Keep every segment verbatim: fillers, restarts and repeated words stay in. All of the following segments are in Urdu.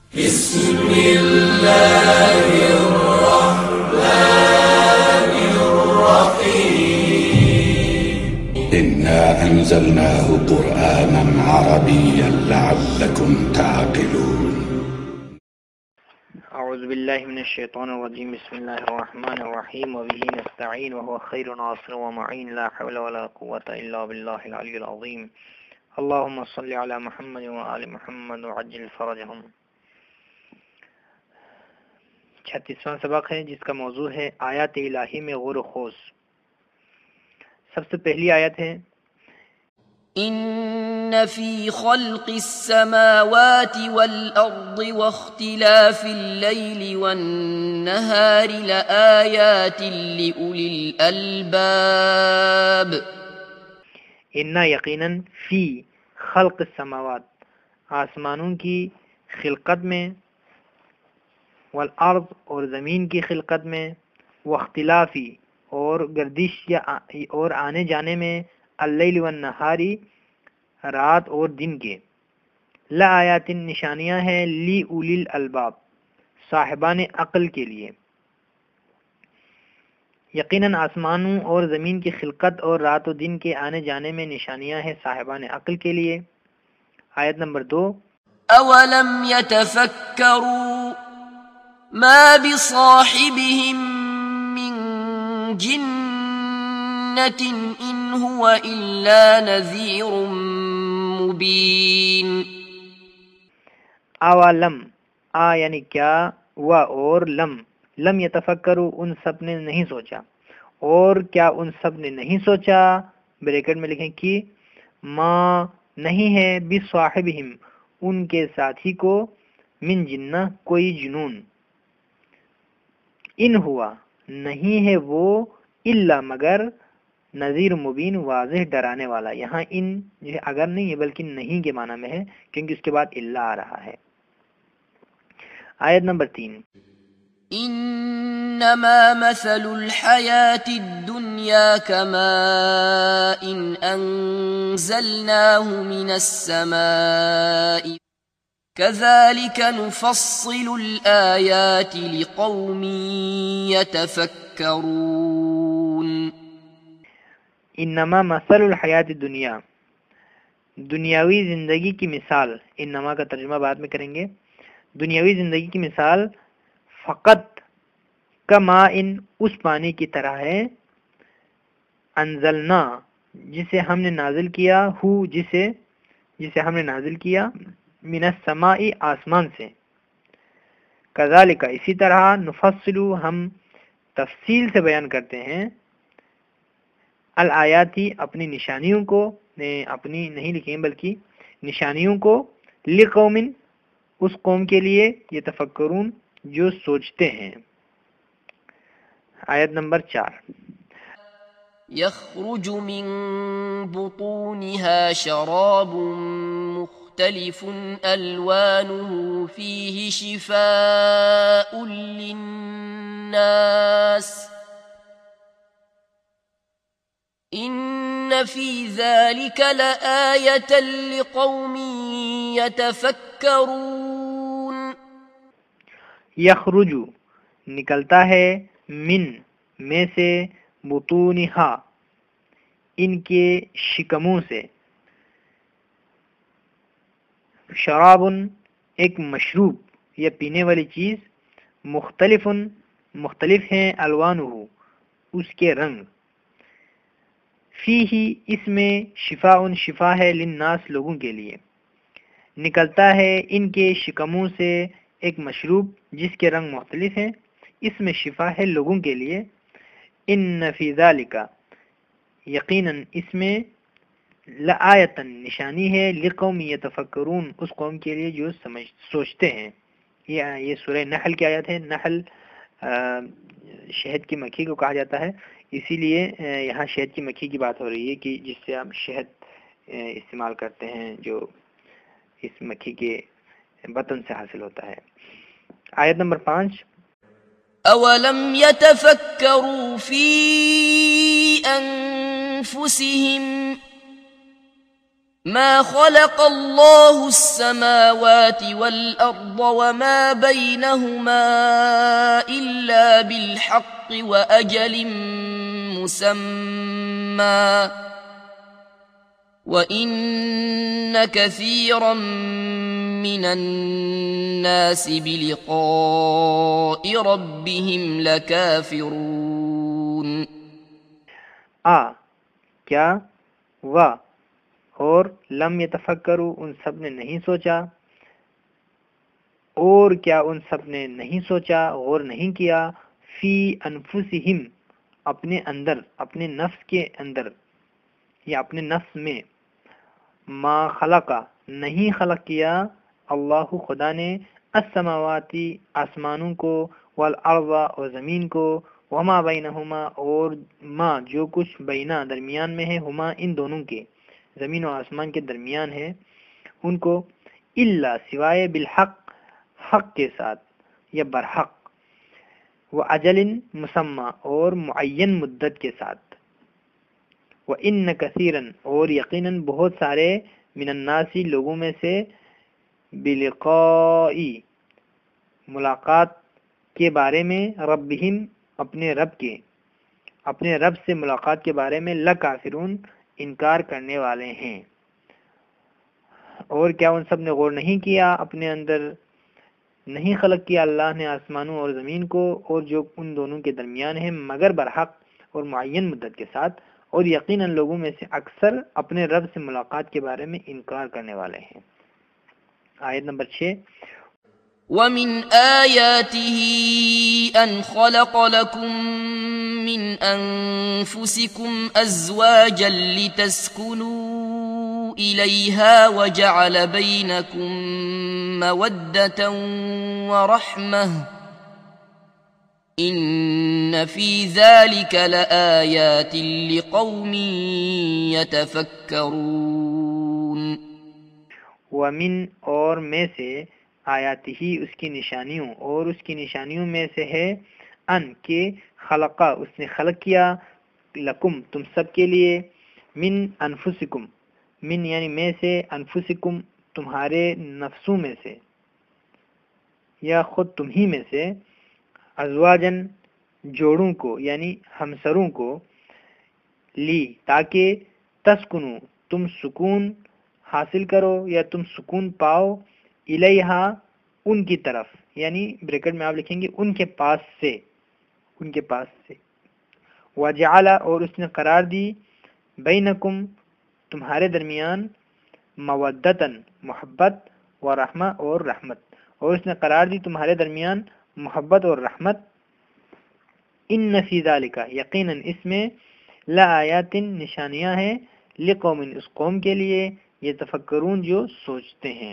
بسم اللہ الرحمن الرحیم انا انزلناه قرآنا عربيا لعلكم تعقلون اعوذ باللہ من الشیطان الرجیم بسم اللہ الرحمن الرحیم وبہ نستعین وهو خیر ناصر ومعین لا حول ولا قوة الا باللہ العلی العظیم اللہم صل علی محمد وآل محمد وعجل فرجہم۔ چھتیسواں سبق ہے جس کا موضوع ہے آیات الہی میں غور و خوض۔ سب سے پہلی آیت ہے ان فی خلق السماوات والارض واختلاف اللیل والنہار لآیات لأولی الالباب۔ انا یقیناً فی خلق السماوات آسمانوں کی خلقت میں، والارض اور زمین کی خلقت میں، واختلافی اور گردش یا اور آنے جانے میں، اللیل والنہاری رات اور دن کے، لآیات نشانیاں ہیں، لی اولی الالباب صاحبان عقل کے لیے۔ یقیناً آسمانوں اور زمین کی خلقت اور رات و دن کے آنے جانے میں نشانیاں ہیں صاحبان عقل کے لیے۔ آیت نمبر دو، اولم يتفکروا ما بصاحبهم من جنة ان هو الا نذیر مبین۔ اولم آ یعنی کیا، و اور لم لم یتفکروا ان سب نے نہیں سوچا، اور کیا ان سب نے نہیں سوچا، بریکٹ میں لکھیں کہ ما نہیں ہے بصاحبہم ان کے ساتھی کو، من جنہ کوئی جنون، ان ہوا نہیں ہے وہ، الا مگر، نذیر مبین واضح ڈرانے والا۔ یہاں ان جو ہے اگر نہیں ہے بلکہ نہیں کے معنی میں ہے، کیونکہ اس کے بعد الا آ رہا ہے۔ آیت نمبر تین، انما مثل الحیاة الدنیا كماء انزلناه من السماء كذلك نفصل الآيات لقوم يتفكرون۔ انما مثل الحیات الدنیا دنیاوی زندگی کی مثال، انما کا ترجمہ بعد میں کریں گے، دنیاوی زندگی کی مثال فقط کما ان اس پانی کی طرح ہے، انزلنا جسے ہم نے نازل کیا، ہو جسے جسے ہم نے نازل کیا، من السماء آسمان سے، کذالک اسی طرح، نفصل ہم تفصیل سے بیان کرتے ہیں، الآیاتی اپنی نشانیوں کو، اپنی نہیں لکھیں بلکہ نشانیوں کو، لقوم اس قوم کے لیے، یتفکرون جو سوچتے ہیں۔ آیت نمبر چار، يخرج من بطونها شراب مختلف ألوانه فيه شفاء للناس إن في ذلك لآية لقوم يتفكرون۔ یخرج نکلتا ہے، من میں سے، بطونہا ان کے شکموں سے، شراب ایک مشروب یا پینے والی چیز، مختلف مختلف ہیں، الوانہ اس کے رنگ، فیہ اس میں، شفاء شفا ہے، للناس لوگوں کے لیے، نکلتا ہے ان کے شکموں سے ایک مشروب جس کے رنگ مختلف ہیں، اس میں شفا ہے لوگوں کے لیے، ان فی ذالک یقیناً اس میں، لآیتن نشانی ہے، لقوم یتفکرون اس قوم کے لیے جو سمجھ سوچتے ہیں۔ یہ یہ سورہ نحل کی آیت ہے۔ نحل شہد کی مکھی کو کہا جاتا ہے، اسی لیے یہاں شہد کی مکھی کی بات ہو رہی ہے کہ جس سے ہم شہد استعمال کرتے ہیں، جو اس مکھی کے بطن سے حاصل ہوتا ہے۔ آیت نمبر پانچ، اولم يتفکروا فی انفسهم ما خلق الله السماوات والأرض وما بينهما إلا بالحق وأجل مسمى وَإِنَّ كَثِيرًا مِّنَ النَّاسِ بِلِقَاءِ رَبِّهِمْ لَكَافِرُونَ آ کیا و اور لم یتفکروا ان سب نے نہیں سوچا، اور کیا ان سب نے نہیں سوچا، غور نہیں کیا، فی انفسہم اپنے اندر، اپنے نفس کے اندر یا اپنے نفس میں، ما خلقا نہیں خلق کیا اللہ خدا نے، السماواتی آسمانوں کو، والارض اور زمین کو، وما بینہما اور ما جو کچھ بینا درمیان میں ہے، ہما ان دونوں کے، زمین و آسمان کے درمیان ہے، ان کو، الا سوائے بالحق حق کے ساتھ یا برحق، و اجل مسمى اور معین مدت کے ساتھ، وَإِنَّ كَثِيرًا اور یقیناً بہت سارے، من الناس لوگوں میں سے، بلقائی ملاقات کے بارے میں، ربہم اپنے رب کے، اپنے رب سے ملاقات کے بارے میں، لکافرون انکار کرنے والے ہیں۔ اور کیا ان سب نے غور نہیں کیا، اپنے اندر نہیں خلق کیا اللہ نے آسمانوں اور زمین کو اور جو ان دونوں کے درمیان ہے، مگر برحق اور معین مدت کے ساتھ، اور یقیناً لوگوں میں سے اکثر اپنے رب سے ملاقات کے بارے میں انکار کرنے والے ہیں۔ آیت نمبر چھ، وَمِنْ آيَاتِهِ أَنْ خَلَقَ لَكُم مِّنْ أَنفُسِكُمْ أَزْوَاجًا لِتَسْكُنُوا إِلَيْهَا وَجَعَلَ بَيْنَكُم مَّوَدَّةً وَرَحْمَةً إِنَّ فِي ذَلِكَ لَآيَاتٍ لِقَوْمٍ يَتَفَكَّرُونَ۔ وَمِن اور میں سے، آیاتِ ہی اس کی نشانیوں، اور اس کی نشانیوں میں سے ہے، ان کہ خلقہ اس نے خلق کیا، لکم تم سب کے لیے، من انفسکم من یعنی میں سے، انفسکم تمہارے نفسوں میں سے یا خود تم ہی میں سے، ازواجن جوڑوں کو یعنی ہمسروں کو، لی تاکہ، تسکنو تم سکون حاصل کرو یا تم سکون پاؤ، الیہا ان کی طرف، یعنی بریکٹ میں آپ لکھیں گے ان کے پاس سے، ان کے پاس سے، وجعل اور اس نے قرار دی، بینکم تمہارے درمیان، مودتن محبت، ورحمہ اور رحمت، اور اس نے قرار دی تمہارے درمیان محبت اور رحمت، ان فی ذالک یقیناً اس میں، لآیات نشانیاں ہیں، لقوم اس قوم کے لیے، یتفکرون جو سوچتے ہیں۔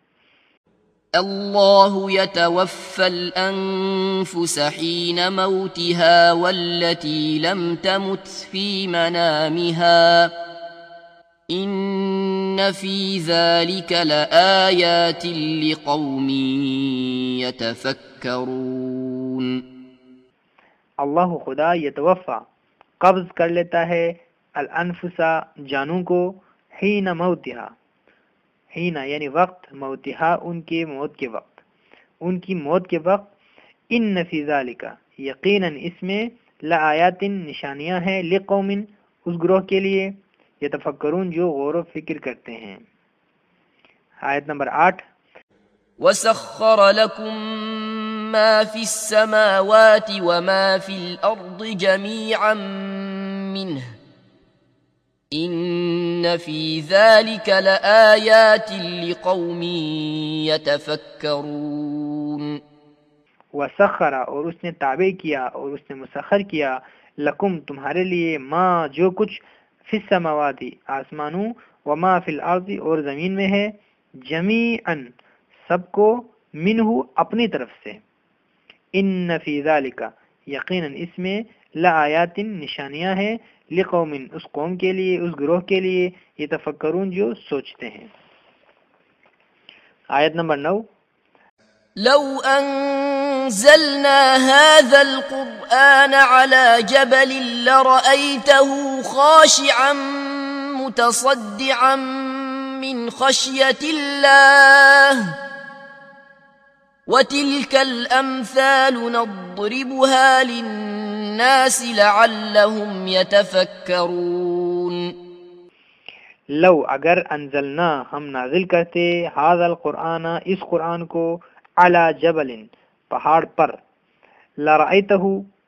اللہ يتوفى الأنفس حين موتها والتي لم تمت في منامها إن في ذلك لآيات لقوم يتفكرون۔ اللہ خدا یتوفا قبض کر لیتا ہے، الانفسا جانوں کو، حین موتہا حین یعنی وقت، موتہا ان کے موت کے وقت، ان کی موت کے وقت، ان فی ذالک یقیناً اس میں، لآیات نشانیاں ہیں، لقوم اس گروہ کے لیے، یتفکرون جو غور و فکر کرتے ہیں۔ آیت نمبر آٹھ، وَسَخَّرَ لَكُم مَّا فِي السَّمَاوَاتِ وَمَا فِي الْأَرْضِ جَمِيعًا مِّنْهُ إِنَّ فِي ذَلِكَ لَآيَاتٍ لِقَوْمٍ يَتَفَكَّرُونَ۔ وسخر اور اس نے تابع کیا اور اس نے مسخر کیا، لکم تمہارے لیے، ما جو کچھ، فی السماوات آسمانوں، وما فی الارض اور زمین میں ہے، جمیعاً سب کو، منہ اپنی طرف سے، ان فی ذالک یقیناً اس میں، لآیات نشانیاں ہیں، لقوم اس قوم کے لیے، اس گروہ کے لیے، یتفکرون جو سوچتے ہیں۔ آیت نمبر نو، لو أنزلنا هذا القرآن على جبل لرأيته خاشعا متصدعا من خشية الله وتلك الأمثال نضربها للناس لعلهم يتفكرون. لو اگر انزلنا ہم نازل کرتے هذا القرآن اس قرآن کو على جبل پہاڑ پر لرأيته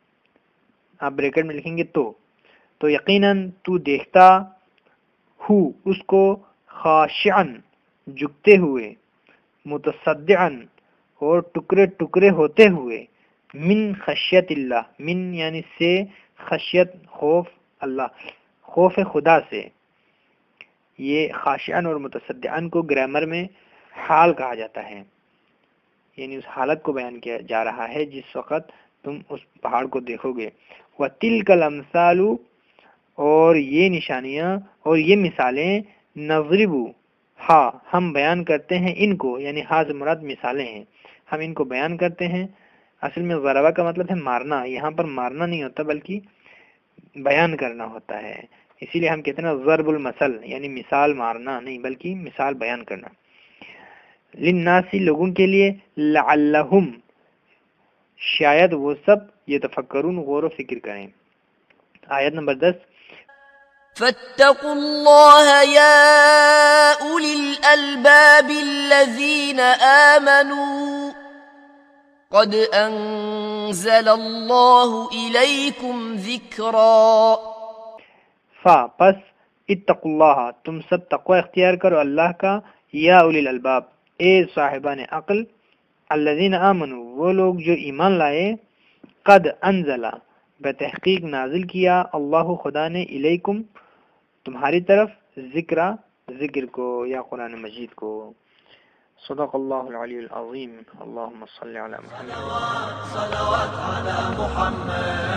آپ بریکٹ میں لکھیں گے تو تو یقیناً تو دیکھتا ہو اس کو خاشعا جھکتے ہوئے متصدعا اور ٹکڑے ٹکڑے ہوتے ہوئے من خشیت اللہ من یعنی سے خشیت خوف اللہ خوف خدا سے. یہ خاشعا اور متصدعا کو گرامر میں حال کہا جاتا ہے، یعنی اس حالت کو بیان کیا جا رہا ہے جس وقت تم اس پہاڑ کو دیکھو گے. وَتِلْكَ الْأَمْثَالُ اور یہ نشانیاں اور یہ مثالیں نضرب ہاں ہم بیان کرتے ہیں ان کو، یعنی ہاں سے مراد مثالیں ہیں، ہم ان کو بیان کرتے ہیں. اصل میں ضربہ کا مطلب ہے مارنا، یہاں پر مارنا نہیں ہوتا بلکہ بیان کرنا ہوتا ہے، اسی لیے ہم کہتے ہیں ضرب المثل، یعنی مثال مارنا نہیں بلکہ مثال بیان کرنا. للناسی لوگوں کے لیے، لعلہم شاید وہ سب یتفکرون غور و فکر کریں. آیت نمبر دس. فاتقوا الله يا أولي الألباب الذين آمنوا قد أنزل الله إليكم ذكرا. فا پس اتقوا اللہ تم سب تقوی اختیار کرو اللہ کا، یا اولی الالباب اے صاحبان عقل، الذین آمنوا وہ لوگ جو ایمان لائے، قد انزل بتحقیق نازل کیا، اللہ خدا نے، الیکم تمہاری طرف، ذکرہ ذکر کو یا قرآن مجید کو. صدق اللہ العلی العظیم. اللہم صلی علی محمد. صلوات على محمد.